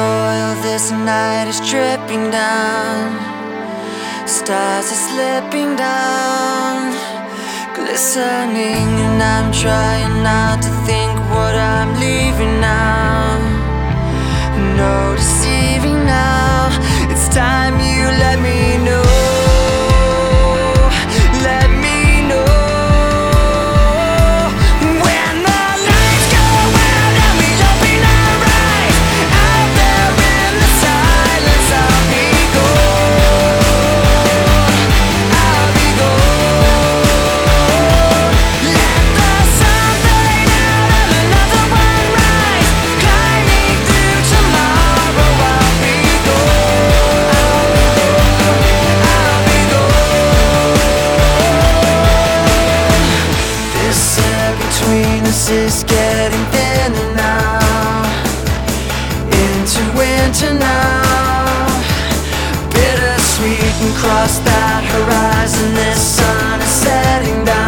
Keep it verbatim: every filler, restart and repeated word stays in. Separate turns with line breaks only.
oil, this night is dripping down. Stars are slipping down, glistening, and I'm trying not to think what I'm leaving now. No deceiving now, it's time you let me know. Let me know. When the lights go out and we open our eyes, out there in the silence, I'll be gone. I'll be gone. Let the sun fade out and another one rise, climbing through tomorrow. I'll be gone. I'll be gone. This air between us is getting thinner now, into winter now. Bittersweet and cross that horizon, this sun is setting down.